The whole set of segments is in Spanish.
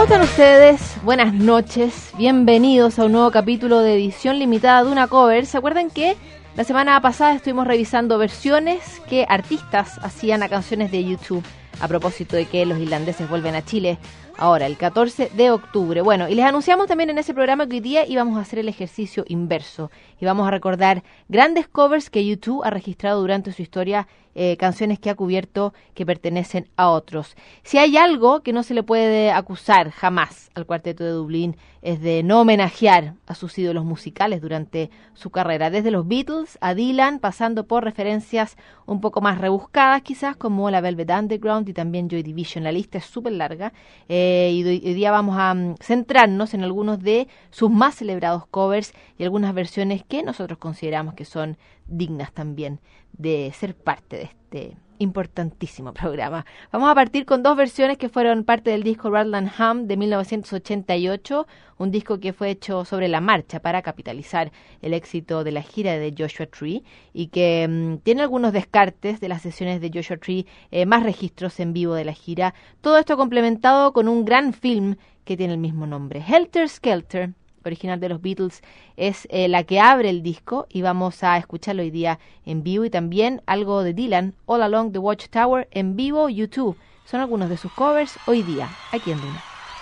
¿Cómo están ustedes? Buenas noches, bienvenidos a un nuevo capítulo de edición limitada de Una Cover. ¿Se acuerdan que la semana pasada estuvimos revisando versiones que artistas hacían a canciones de YouTube a propósito de que los irlandeses vuelven a Chile ahora, el 14 de octubre? Bueno, y les anunciamos también en ese programa que hoy día íbamos a hacer el ejercicio inverso y vamos a recordar grandes covers que YouTube ha registrado durante su historia, canciones que ha cubierto que pertenecen a otros. Si hay algo que no se le puede acusar jamás al Cuarteto de Dublín es de no homenajear a sus ídolos musicales durante su carrera, desde los Beatles a Dylan, pasando por referencias un poco más rebuscadas quizás como la Velvet Underground y también Joy Division. La lista es súper larga y hoy día vamos a centrarnos en algunos de sus más celebrados covers y algunas versiones que nosotros consideramos que son dignas también de ser parte de este importantísimo programa. Vamos a partir con dos versiones que fueron parte del disco Rattle and Hum de 1988, un disco que fue hecho sobre la marcha para capitalizar el éxito de la gira de Joshua Tree y que tiene algunos descartes de las sesiones de Joshua Tree, más registros en vivo de la gira. Todo esto complementado con un gran film que tiene el mismo nombre. Helter Skelter, original de los Beatles, es la que abre el disco y vamos a escucharlo hoy día en vivo, y también algo de Dylan, All Along the Watchtower en vivo, YouTube. Son algunos de sus covers hoy día aquí en Duna.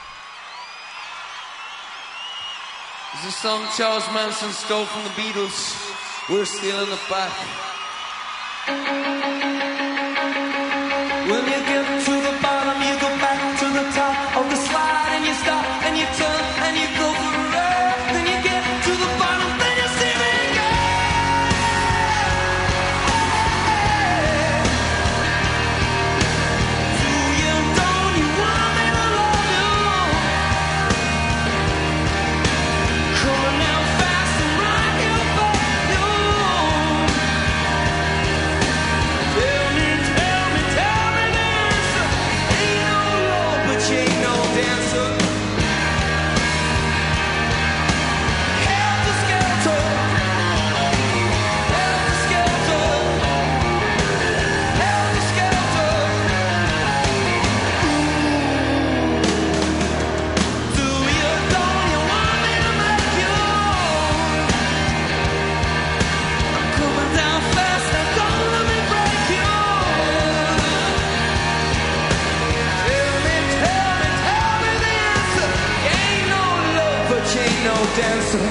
This is a song Charles Manson stole from the Beatles. We're still in the back. When you get to the bottom, you go back to the top of the slide, and you stop and you turn and you go for a ride. Then you get to the bottom, then you see me go. Do you, don't you want me to love you? Coming down fast and rock you back you. Tell me this, ain't no love but you ain't no dancer. Dancer.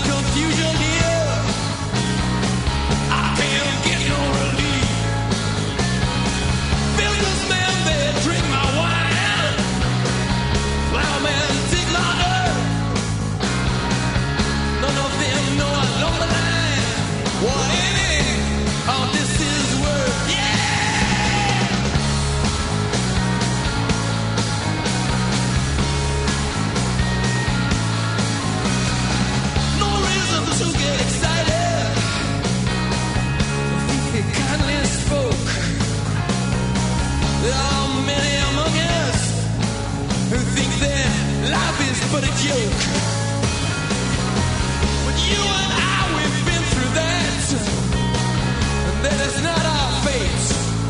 much confusion here. I can't get no relief. Businessmen, they drink my wine. Plowmen dig my earth. None of them know I love the land. What any of this is worth, yeah. No reason to get excited. He kindly spoke. There are many among us who think that life is but a joke. But you and I, we've been through that, and that is not our fate.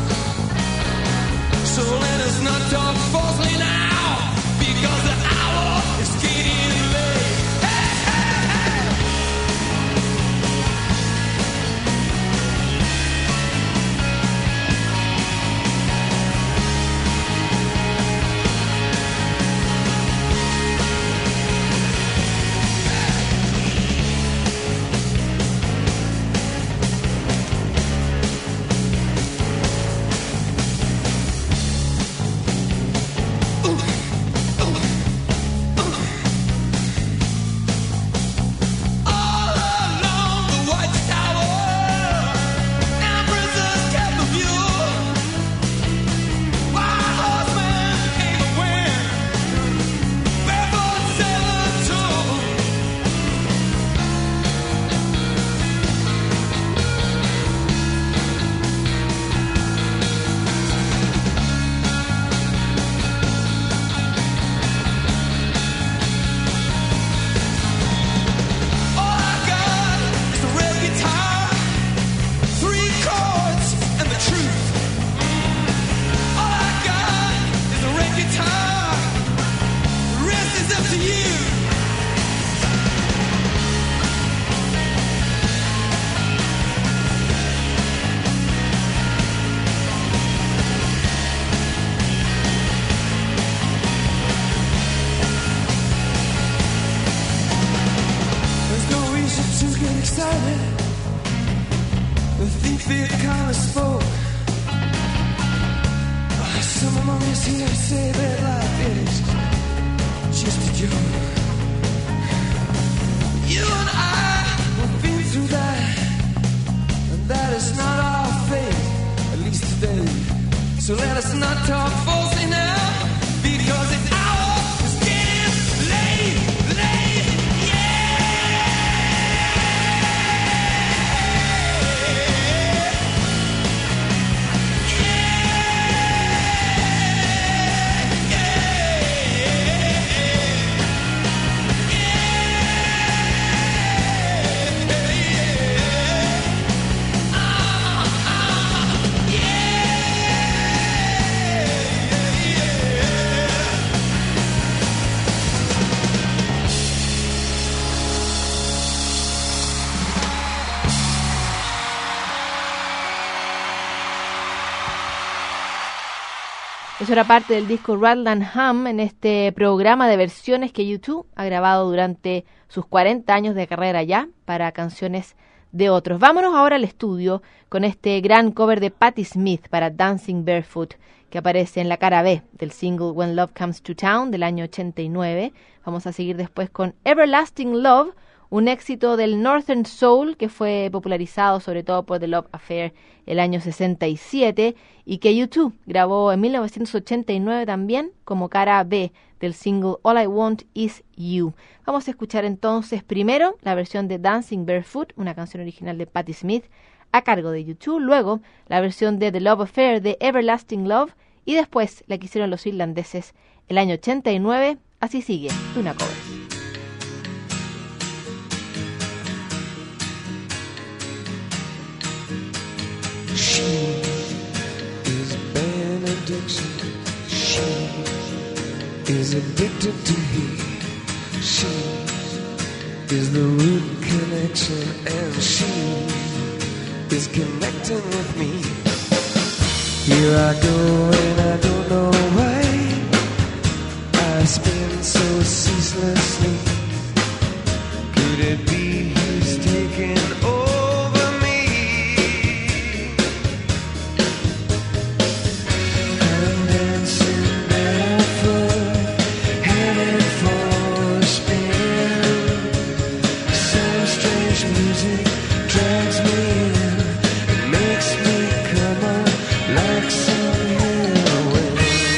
So let us not talk falsely now, because the hour is getting late. Hey, hey, hey. All along the White Tower, empresses kept the view. Wild horsemen came to win. Barefoot sailors too. All I got is a red guitar, 3 chords, and the truth. All I got is a red guitar. The rest is up to you. There's no reason to get excited. The thief here kinda spoke. Some among us here say that life is just a joke. You and I, we've been through that, and that is not our fate, at least today. So let us not talk falsely now, because the hour is getting late, late, yeah. Eso era parte del disco Rattle and Hum en este programa de versiones que U2 ha grabado durante sus 40 años de carrera ya para canciones de otros. Vámonos ahora al estudio con este gran cover de Patti Smith para Dancing Barefoot, que aparece en la cara B del single When Love Comes to Town del año 89. Vamos a seguir después con Everlasting Love, un éxito del Northern Soul que fue popularizado sobre todo por The Love Affair el año 67 y que U2 grabó en 1989 también como cara B del single All I Want Is You. Vamos a escuchar entonces primero la versión de Dancing Barefoot, una canción original de Patti Smith a cargo de U2, luego la versión de The Love Affair de Everlasting Love y después la que hicieron los irlandeses el año 89. Así sigue, Tuna Covers. She is benediction. She is addicted to me. She is the root connection, and she is connecting with me. Here I go and I don't know why I spin so ceaselessly. Could it be strange music drags me in. It makes me come on like some heroin.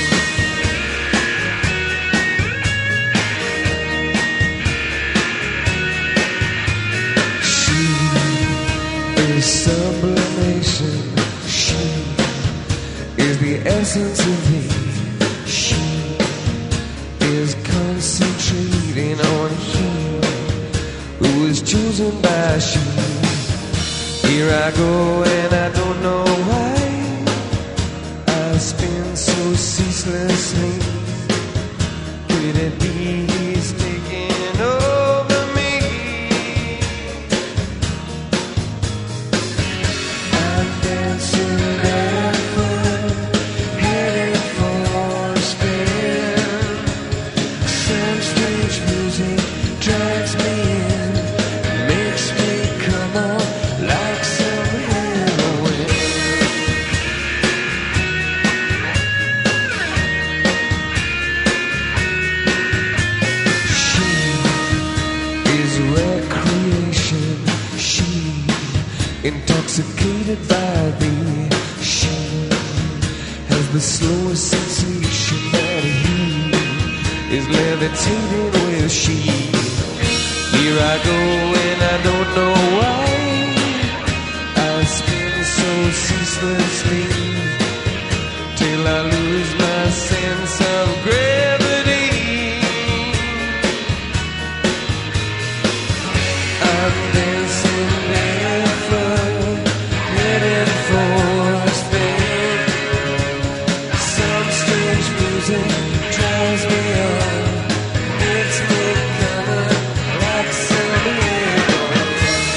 She is sublimation. She is the essence of thee. She is concentrating on him who is chosen by she. Here I go and I don't know why I spin so ceaselessly. Could it be he's taking over me? I'm dancing barefoot, headed for a spin. Some strange music drags me in, makes me come on like some heroin. She is recreation. She intoxicated by thee. She has the slowest sensation that he is levitating with. She, here I go and I don't know why I spin so ceaselessly till I lose my sense of gravity. I'm dancing barefoot, headed for a spin. Some strange music drives me on, makes me come on like some heroin.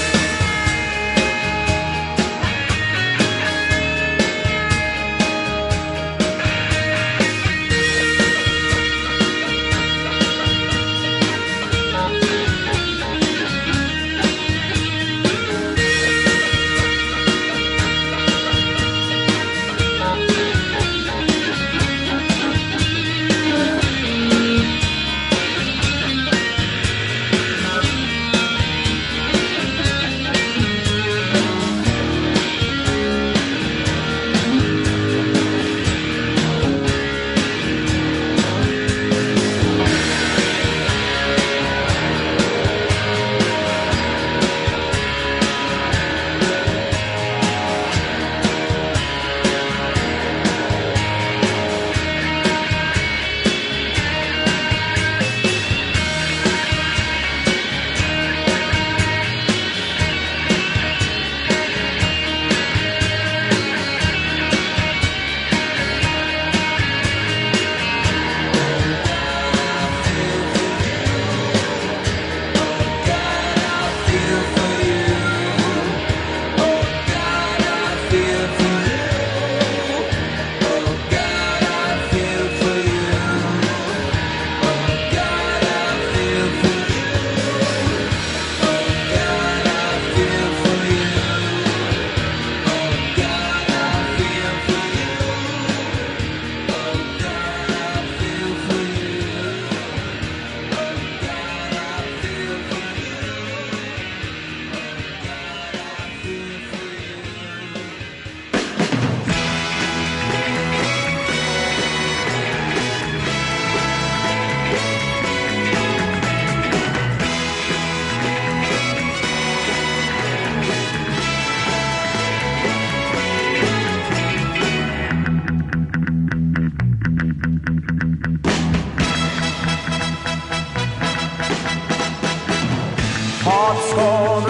Hearts gone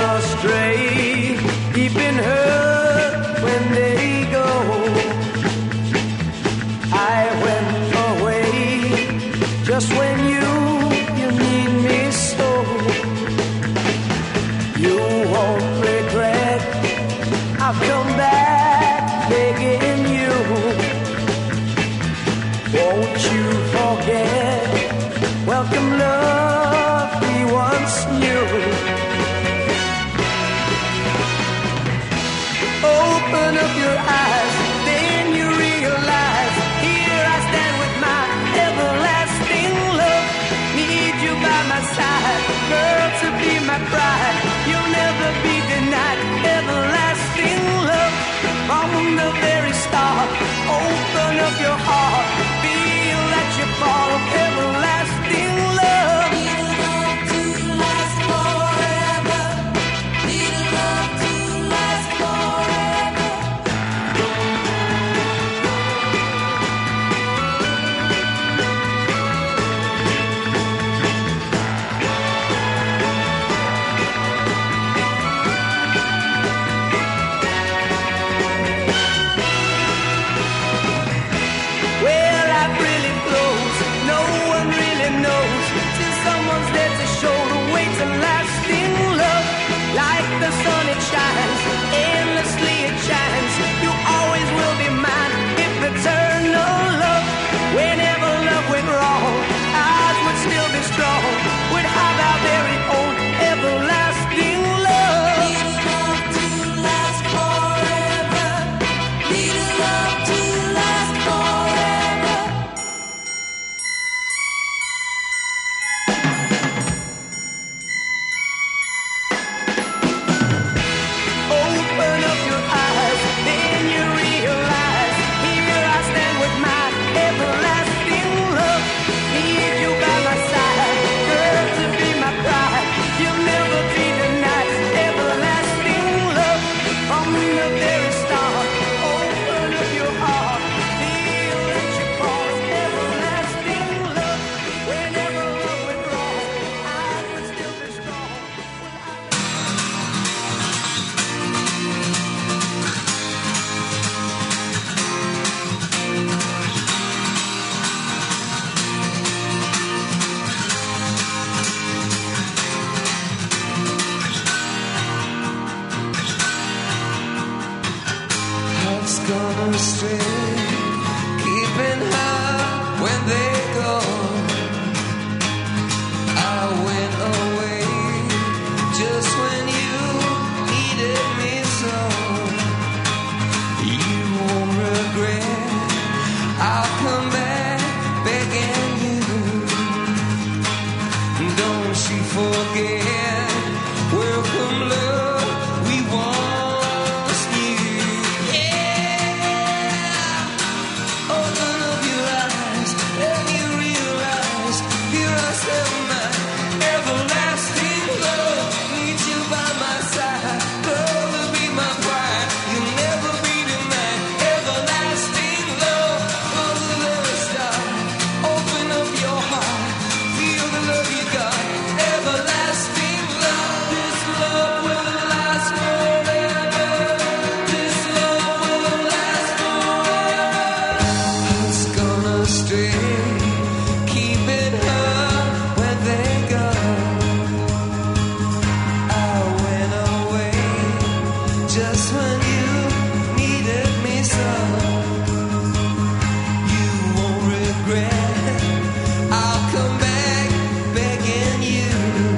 astray, deep in hurt when they go. I went away just when you need me so. You won't regret, I've come back begging you. Won't you forget, welcome love we once knew. gone astray, keeping her when they go. I went away just when you needed me so. You won't regret, I'll come back begging you. Don't you forget, welcome love we once knew. Yeah, open up your eyes and you realize here I said my everlasting love. Need you by my side, love will be my pride. You'll never be denied. Everlasting love from the very start. Open up your heart, feel the love you got. Everlasting love, this love will last forever. This love will last forever. Has gone astray, keeping her when they go. I went away just when you needed me so. You won't regret, I'll come back begging you.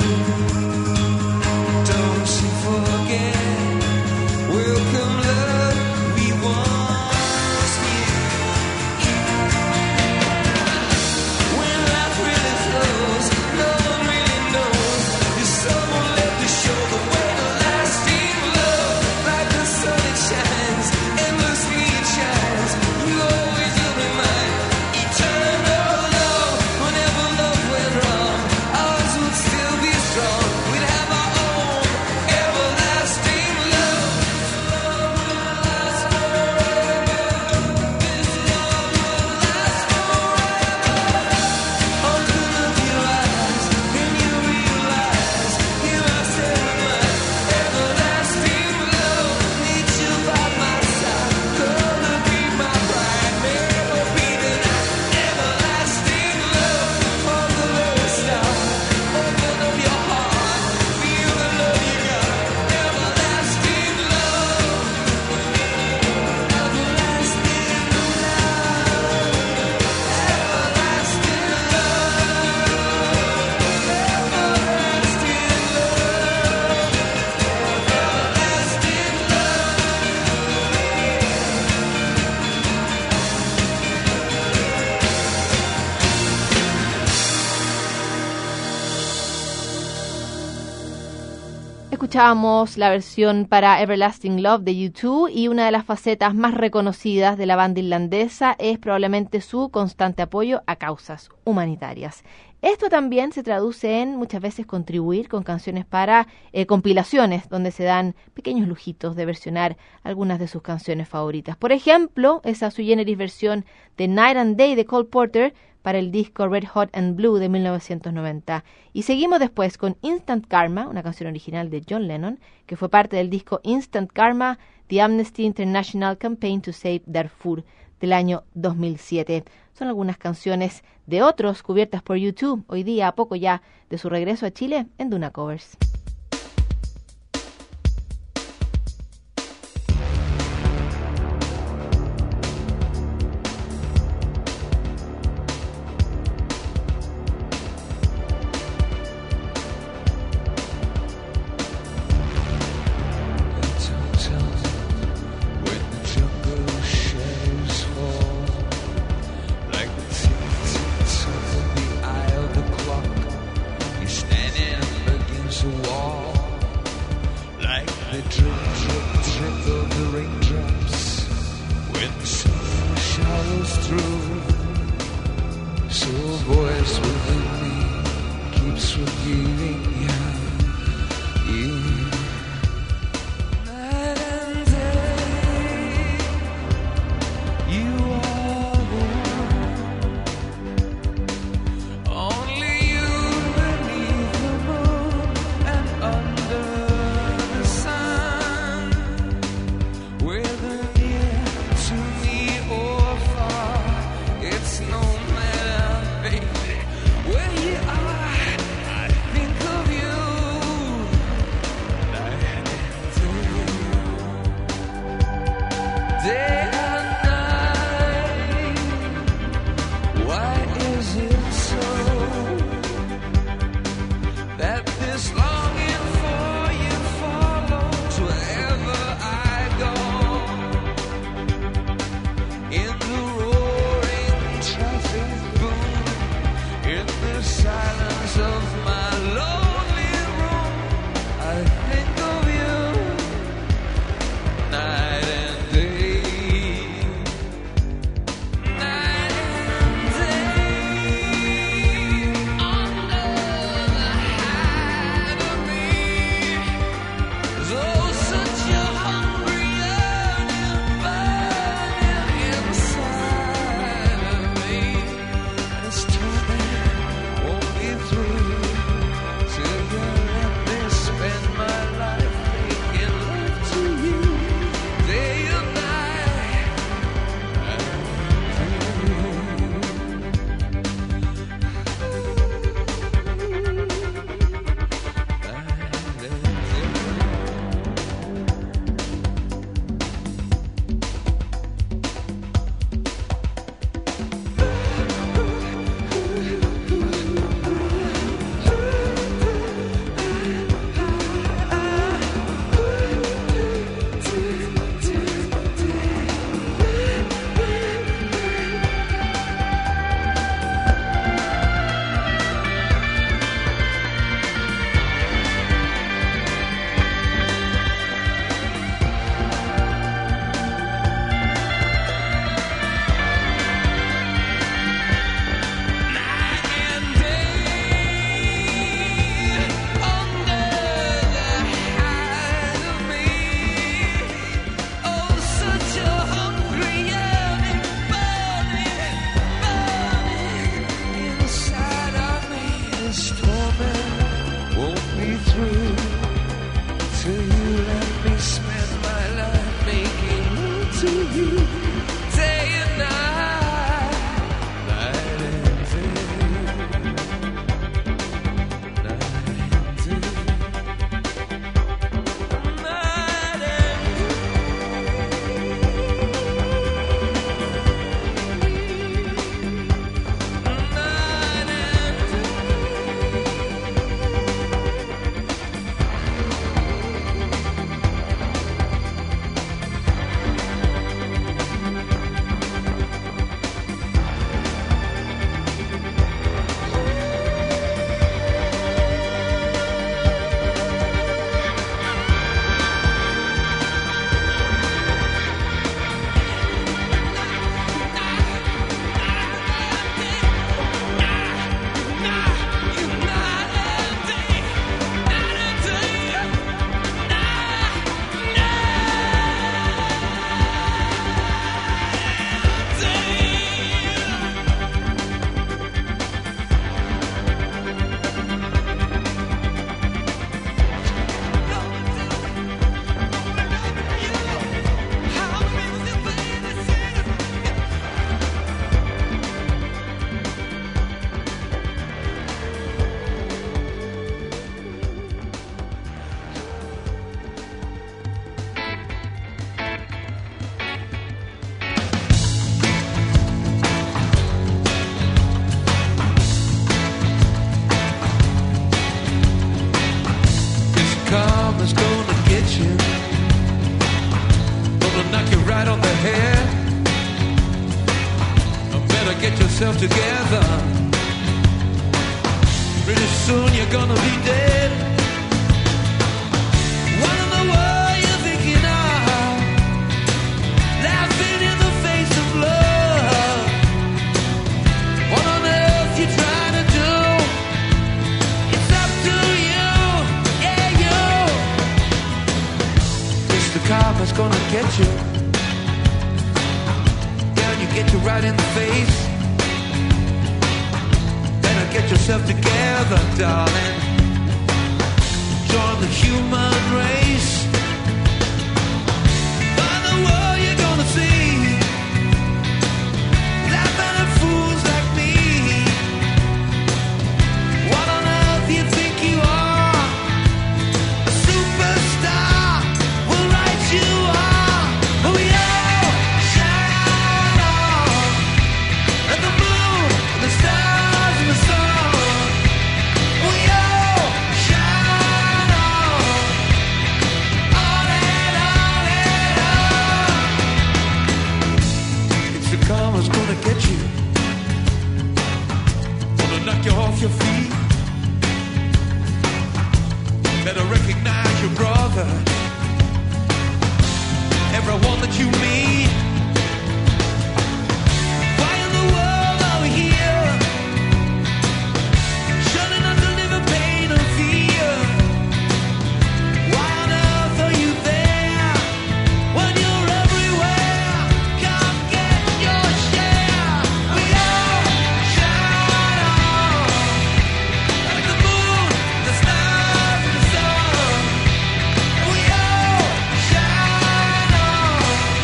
Don't you forget, welcome love we once knew. When life really flows, no one really knows. There's someone left to show the way to lasting love. Like the sun it shines, endlessly it shines. You always will be mine. Eternal love, whenever love went wrong, ours would still be strong. We'd have our own everlasting love. Love will last forever. This love will last forever. Open up your eyes and you realize here I said my everlasting love. Need you by my side, gonna be my pride, never be denied. Everlasting love from the very start. Open up your heart, feel the love you got. Everlasting love, everlasting love, everlasting Escuchábamos la versión para Everlasting Love de U2 y una de las facetas más reconocidas de la banda irlandesa es probablemente su constante apoyo a causas humanitarias. Esto también se traduce en muchas veces contribuir con canciones para compilaciones donde se dan pequeños lujitos de versionar algunas de sus canciones favoritas. Por ejemplo, esa sui generis versión de Night and Day de Cole Porter para el disco Red Hot and Blue de 1990. Y seguimos después con Instant Karma, una canción original de John Lennon, que fue parte del disco Instant Karma, The Amnesty International Campaign to Save Darfur, del año 2007. Son algunas canciones de otros cubiertas por U2, hoy día a poco ya de su regreso a Chile en Duna Covers. day me spend my life making love to you, day and night, night and day, night and day, night and karma's gonna get you, gonna knock you right on the head. Better get yourself together, pretty soon you're gonna be dead. What in the world you thinking of, laughing in the face of love? What on earth you trying to do? It's up to you, yeah, you. Mr. Karma's gonna get you, yeah, you get you right in the face. Better get yourself together, darling. Join the human race. Find the world you're gonna see, laughing at fools like me. What on earth you think you are? A superstar will write you off. We all shine on, and the moon, and the stars, and the sun. We all shine on and on and on. It's the karma's gonna get you, gonna knock you off your feet. Better recognize your brother, everyone that you meet. Why in the world are we here, shunning unto pain and fear? Why on earth are you there when you're everywhere? Come get your share. We all shine on, like the moon, the stars, and the sun. We all shine on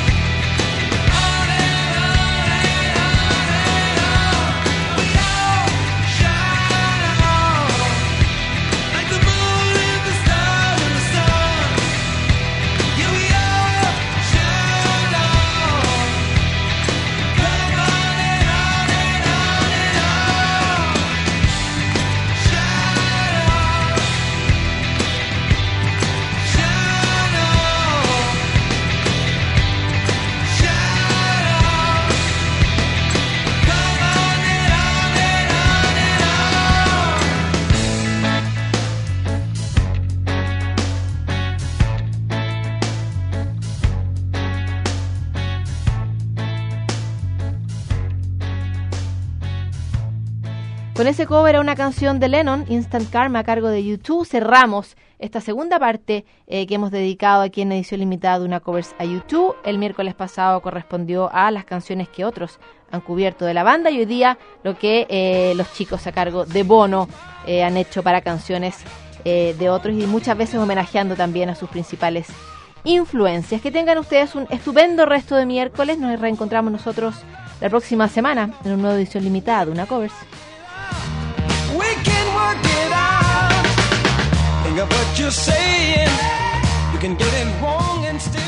and on and on. We all shine on, like the moon and the stars and the sun. Yeah, we all shine on. Come on and on and on and on. Shine on, shine on, shine on. Come on and on and on and on. Con ese cover a una canción de Lennon, Instant Karma, a cargo de U2, cerramos esta segunda parte que hemos dedicado aquí en edición limitada de una covers a U2. El miércoles pasado correspondió a las canciones que otros han cubierto de la banda y hoy día lo que los chicos a cargo de Bono han hecho para canciones de otros y muchas veces homenajeando también a sus principales influencias. Que tengan ustedes un estupendo resto de miércoles. Nos reencontramos nosotros la próxima semana en una nueva edición limitada de Una Covers. We can work it out. Think of what you're saying. You can get it wrong and still